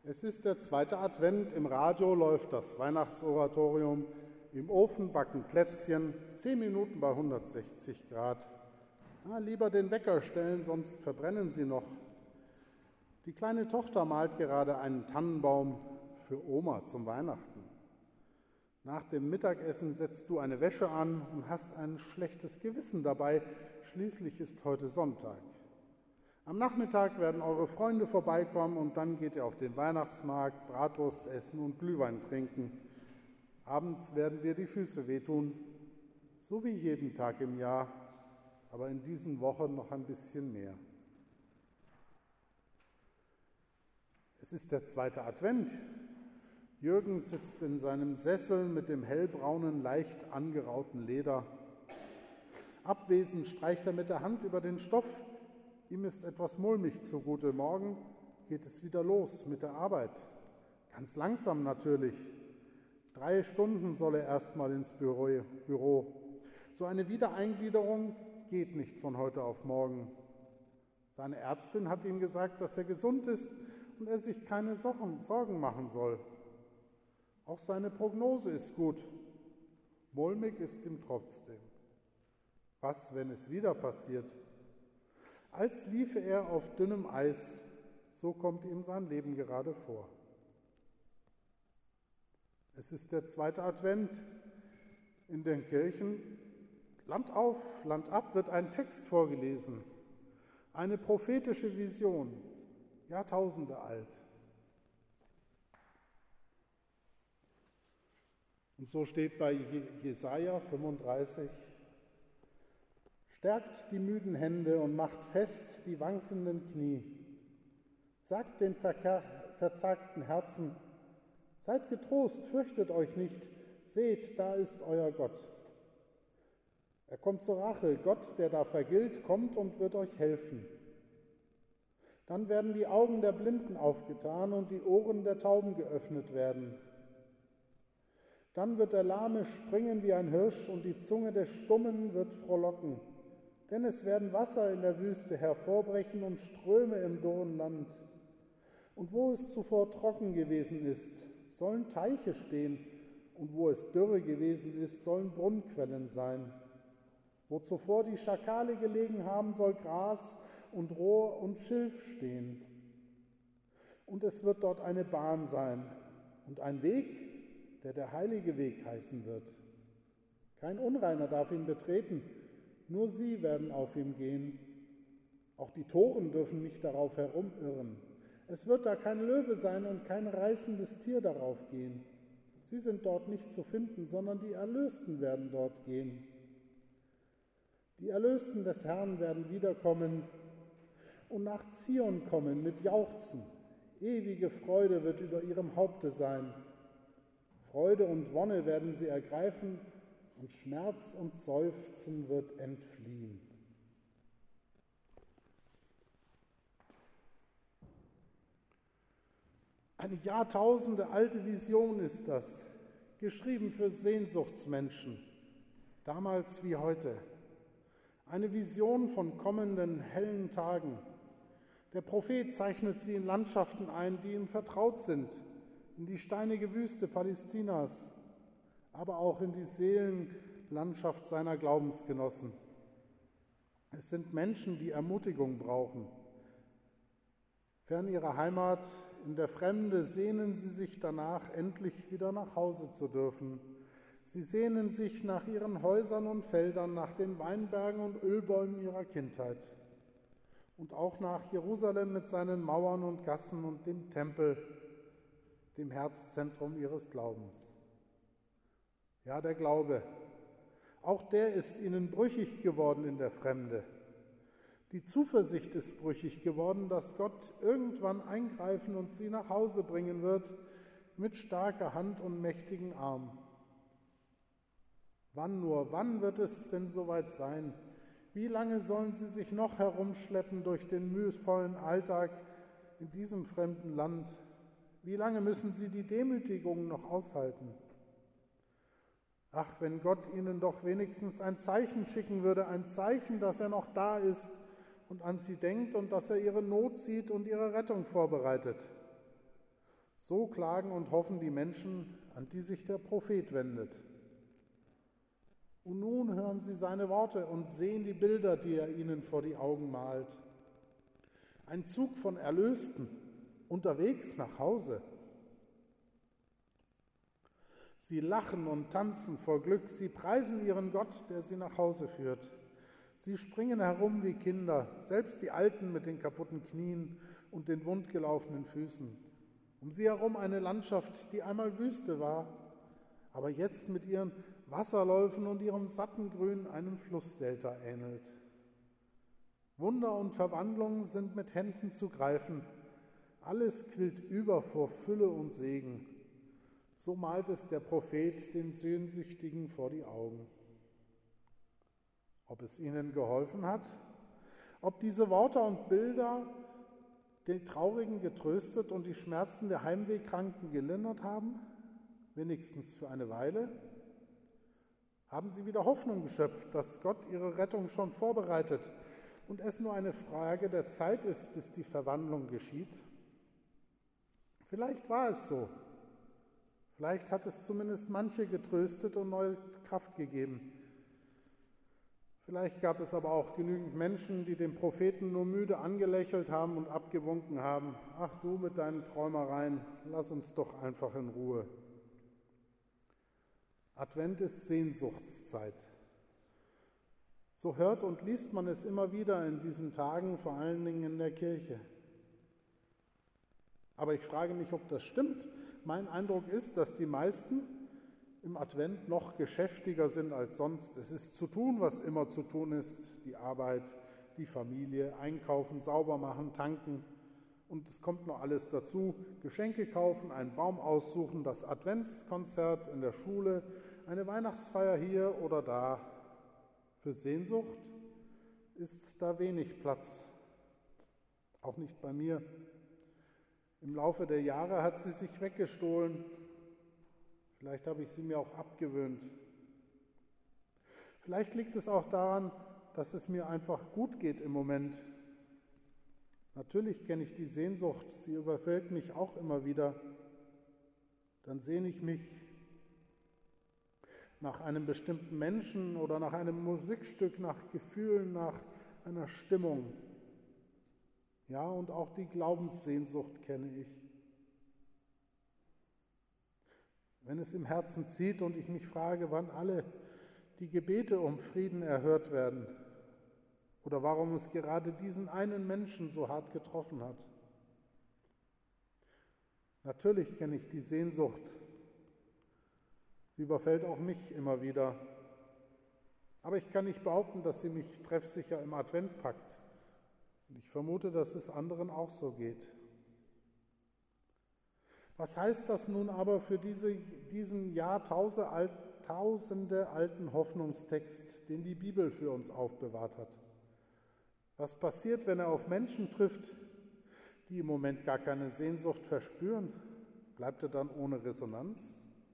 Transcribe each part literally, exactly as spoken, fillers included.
Es ist der zweite Advent, im Radio läuft das Weihnachtsoratorium, im Ofen backen Plätzchen, zehn Minuten bei hundertsechzig Grad. Ah, lieber den Wecker stellen, sonst verbrennen sie noch. Die kleine Tochter malt gerade einen Tannenbaum für Oma zum Weihnachten. Nach dem Mittagessen setzt du eine Wäsche an und hast ein schlechtes Gewissen dabei, schließlich ist heute Sonntag. Am Nachmittag werden eure Freunde vorbeikommen und dann geht ihr auf den Weihnachtsmarkt, Bratwurst essen und Glühwein trinken. Abends werden dir die Füße wehtun, so wie jeden Tag im Jahr, aber in diesen Wochen noch ein bisschen mehr. Es ist der zweite Advent. Jürgen sitzt in seinem Sessel mit dem hellbraunen, leicht angerauten Leder. Abwesend streicht er mit der Hand über den Stoff. Ihm ist etwas mulmig zugute. Morgen geht es wieder los mit der Arbeit. Ganz langsam natürlich. Drei Stunden soll er erst mal ins Büro, Büro. So eine Wiedereingliederung geht nicht von heute auf morgen. Seine Ärztin hat ihm gesagt, dass er gesund ist und er sich keine Sorgen machen soll. Auch seine Prognose ist gut. Mulmig ist ihm trotzdem. Was, wenn es wieder passiert? Als liefe er auf dünnem Eis, so kommt ihm sein Leben gerade vor. Es ist der zweite Advent. In den Kirchen, Land auf, Land ab, wird ein Text vorgelesen. Eine prophetische Vision, Jahrtausende alt. Und so steht bei Jesaja fünfunddreißig: Stärkt die müden Hände und macht fest die wankenden Knie. Sagt den verzagten Herzen: Seid getrost, fürchtet euch nicht, seht, da ist euer Gott. Er kommt zur Rache, Gott, der da vergilt, kommt und wird euch helfen. Dann werden die Augen der Blinden aufgetan und die Ohren der Tauben geöffnet werden. Dann wird der Lahme springen wie ein Hirsch und die Zunge des Stummen wird frohlocken. Denn es werden Wasser in der Wüste hervorbrechen und Ströme im dürren Land. Und wo es zuvor trocken gewesen ist, sollen Teiche stehen, und wo es dürre gewesen ist, sollen Brunnenquellen sein. Wo zuvor die Schakale gelegen haben, soll Gras und Rohr und Schilf stehen. Und es wird dort eine Bahn sein und ein Weg, der der heilige Weg heißen wird. Kein Unreiner darf ihn betreten, nur sie werden auf ihm gehen. Auch die Toren dürfen nicht darauf herumirren. Es wird da kein Löwe sein und kein reißendes Tier darauf gehen. Sie sind dort nicht zu finden, sondern die Erlösten werden dort gehen. Die Erlösten des Herrn werden wiederkommen und nach Zion kommen mit Jauchzen. Ewige Freude wird über ihrem Haupte sein. Freude und Wonne werden sie ergreifen und Schmerz und Seufzen wird entfliehen. Eine Jahrtausende alte Vision ist das, geschrieben für Sehnsuchtsmenschen, damals wie heute. Eine Vision von kommenden hellen Tagen. Der Prophet zeichnet sie in Landschaften ein, die ihm vertraut sind, in die steinige Wüste Palästinas, aber auch in die Seelenlandschaft seiner Glaubensgenossen. Es sind Menschen, die Ermutigung brauchen. Fern ihrer Heimat, in der Fremde, sehnen sie sich danach, endlich wieder nach Hause zu dürfen. Sie sehnen sich nach ihren Häusern und Feldern, nach den Weinbergen und Ölbäumen ihrer Kindheit. Und auch nach Jerusalem mit seinen Mauern und Gassen und dem Tempel, dem Herzzentrum ihres Glaubens. Ja, der Glaube, auch der ist ihnen brüchig geworden in der Fremde. Die Zuversicht ist brüchig geworden, dass Gott irgendwann eingreifen und sie nach Hause bringen wird, mit starker Hand und mächtigen Arm. Wann nur, wann wird es denn soweit sein? Wie lange sollen sie sich noch herumschleppen durch den mühevollen Alltag in diesem fremden Land? Wie lange müssen sie die Demütigung noch aushalten? Ach, wenn Gott ihnen doch wenigstens ein Zeichen schicken würde, ein Zeichen, dass er noch da ist und an sie denkt und dass er ihre Not sieht und ihre Rettung vorbereitet. So klagen und hoffen die Menschen, an die sich der Prophet wendet. Und nun hören sie seine Worte und sehen die Bilder, die er ihnen vor die Augen malt. Ein Zug von Erlösten, unterwegs nach Hause. Sie lachen und tanzen vor Glück, sie preisen ihren Gott, der sie nach Hause führt. Sie springen herum wie Kinder, selbst die Alten mit den kaputten Knien und den wundgelaufenen Füßen. Um sie herum eine Landschaft, die einmal Wüste war, aber jetzt mit ihren Wasserläufen und ihrem satten Grün einem Flussdelta ähnelt. Wunder und Verwandlung sind mit Händen zu greifen. Alles quillt über vor Fülle und Segen. So malt es der Prophet den Sehnsüchtigen vor die Augen. Ob es ihnen geholfen hat? Ob diese Worte und Bilder die Traurigen getröstet und die Schmerzen der Heimwehkranken gelindert haben? Wenigstens für eine Weile? Haben sie wieder Hoffnung geschöpft, dass Gott ihre Rettung schon vorbereitet und es nur eine Frage der Zeit ist, bis die Verwandlung geschieht? Vielleicht war es so. Vielleicht hat es zumindest manche getröstet und neue Kraft gegeben. Vielleicht gab es aber auch genügend Menschen, die den Propheten nur müde angelächelt haben und abgewunken haben. Ach du mit deinen Träumereien, lass uns doch einfach in Ruhe. Advent ist Sehnsuchtszeit. So hört und liest man es immer wieder in diesen Tagen, vor allen Dingen in der Kirche. Aber ich frage mich, ob das stimmt. Mein Eindruck ist, dass die meisten im Advent noch geschäftiger sind als sonst. Es ist zu tun, was immer zu tun ist, die Arbeit, die Familie, einkaufen, sauber machen, tanken. Und es kommt noch alles dazu, Geschenke kaufen, einen Baum aussuchen, das Adventskonzert in der Schule, eine Weihnachtsfeier hier oder da. Für Sehnsucht ist da wenig Platz, auch nicht bei mir. Im Laufe der Jahre hat sie sich weggestohlen. Vielleicht habe ich sie mir auch abgewöhnt. Vielleicht liegt es auch daran, dass es mir einfach gut geht im Moment. Natürlich kenne ich die Sehnsucht, sie überfällt mich auch immer wieder. Dann sehne ich mich nach einem bestimmten Menschen oder nach einem Musikstück, nach Gefühlen, nach einer Stimmung. Ja, und auch die Glaubenssehnsucht kenne ich. Wenn es im Herzen zieht und ich mich frage, wann alle die Gebete um Frieden erhört werden oder warum es gerade diesen einen Menschen so hart getroffen hat. Natürlich kenne ich die Sehnsucht. Sie überfällt auch mich immer wieder. Aber ich kann nicht behaupten, dass sie mich treffsicher im Advent packt. Und ich vermute, dass es anderen auch so geht. Was heißt das nun aber für diese, diesen Jahrtausende alten Hoffnungstext, den die Bibel für uns aufbewahrt hat? Was passiert, wenn er auf Menschen trifft, die im Moment gar keine Sehnsucht verspüren? Bleibt er dann ohne Resonanz?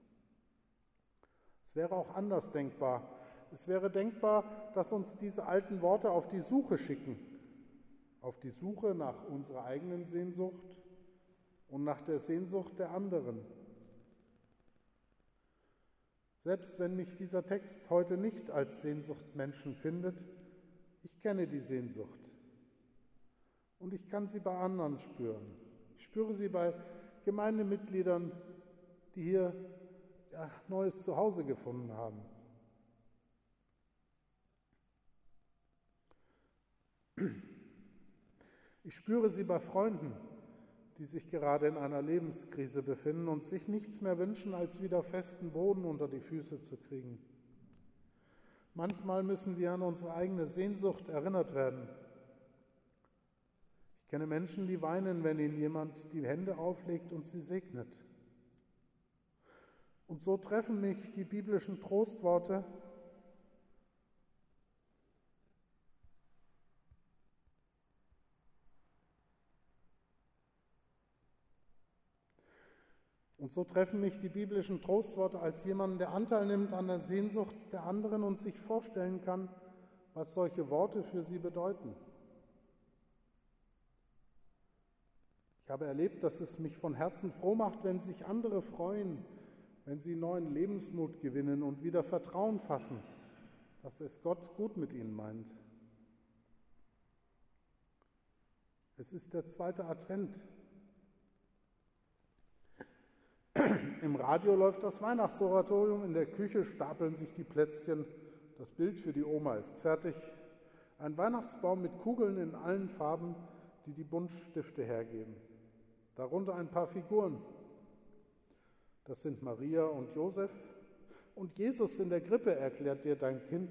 Es wäre auch anders denkbar. Es wäre denkbar, dass uns diese alten Worte auf die Suche schicken, auf die Suche nach unserer eigenen Sehnsucht und nach der Sehnsucht der anderen. Selbst wenn mich dieser Text heute nicht als Sehnsuchtmenschen findet, ich kenne die Sehnsucht und ich kann sie bei anderen spüren. Ich spüre sie bei Gemeindemitgliedern, die hier ja, neues Zuhause gefunden haben. Ich spüre sie bei Freunden, die sich gerade in einer Lebenskrise befinden und sich nichts mehr wünschen, als wieder festen Boden unter die Füße zu kriegen. Manchmal müssen wir an unsere eigene Sehnsucht erinnert werden. Ich kenne Menschen, die weinen, wenn ihnen jemand die Hände auflegt und sie segnet. Und so treffen mich die biblischen Trostworte: Und so treffen mich die biblischen Trostworte als jemanden, der Anteil nimmt an der Sehnsucht der anderen und sich vorstellen kann, was solche Worte für sie bedeuten. Ich habe erlebt, dass es mich von Herzen froh macht, wenn sich andere freuen, wenn sie neuen Lebensmut gewinnen und wieder Vertrauen fassen, dass es Gott gut mit ihnen meint. Es ist der zweite Advent. Im Radio läuft das Weihnachtsoratorium, in der Küche stapeln sich die Plätzchen, das Bild für die Oma ist fertig. Ein Weihnachtsbaum mit Kugeln in allen Farben, die die Buntstifte hergeben. Darunter ein paar Figuren. Das sind Maria und Josef und Jesus in der Krippe, erklärt dir dein Kind.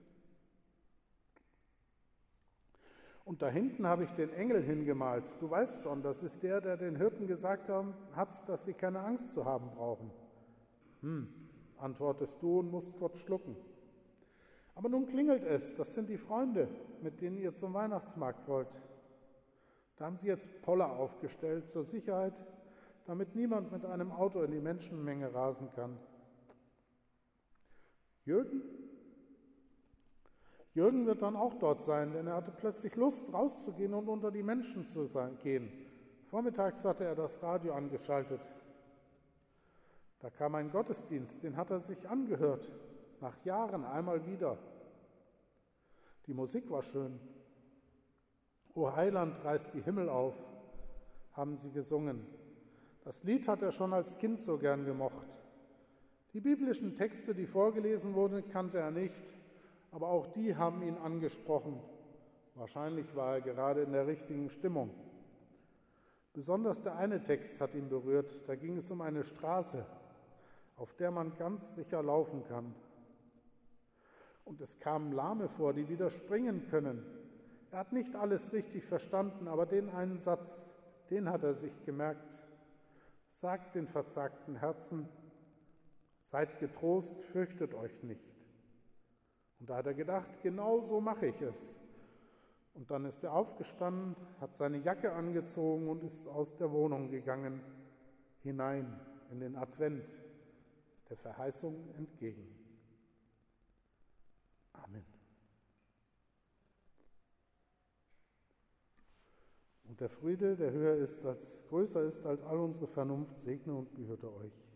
Und da hinten habe ich den Engel hingemalt. Du weißt schon, das ist der, der den Hirten gesagt hat, dass sie keine Angst zu haben brauchen. Hm, antwortest du und musst kurz schlucken. Aber nun klingelt es, das sind die Freunde, mit denen ihr zum Weihnachtsmarkt wollt. Da haben sie jetzt Poller aufgestellt zur Sicherheit, damit niemand mit einem Auto in die Menschenmenge rasen kann. Jürgen? Jürgen wird dann auch dort sein, denn er hatte plötzlich Lust, rauszugehen und unter die Menschen zu gehen. Vormittags hatte er das Radio angeschaltet. Da kam ein Gottesdienst, den hat er sich angehört, nach Jahren einmal wieder. Die Musik war schön. O Heiland, reißt die Himmel auf, haben sie gesungen. Das Lied hat er schon als Kind so gern gemocht. Die biblischen Texte, die vorgelesen wurden, kannte er nicht, aber auch die haben ihn angesprochen. Wahrscheinlich war er gerade in der richtigen Stimmung. Besonders der eine Text hat ihn berührt. Da ging es um eine Straße, auf der man ganz sicher laufen kann. Und es kamen Lahme vor, die wieder springen können. Er hat nicht alles richtig verstanden, aber den einen Satz, den hat er sich gemerkt. Sagt den verzagten Herzen, seid getrost, fürchtet euch nicht. Und da hat er gedacht, genau so mache ich es. Und dann ist er aufgestanden, hat seine Jacke angezogen und ist aus der Wohnung gegangen, hinein in den Advent, der Verheißung entgegen. Amen. Und der Friede, der höher ist als, größer ist als all unsere Vernunft, segne und behüte euch.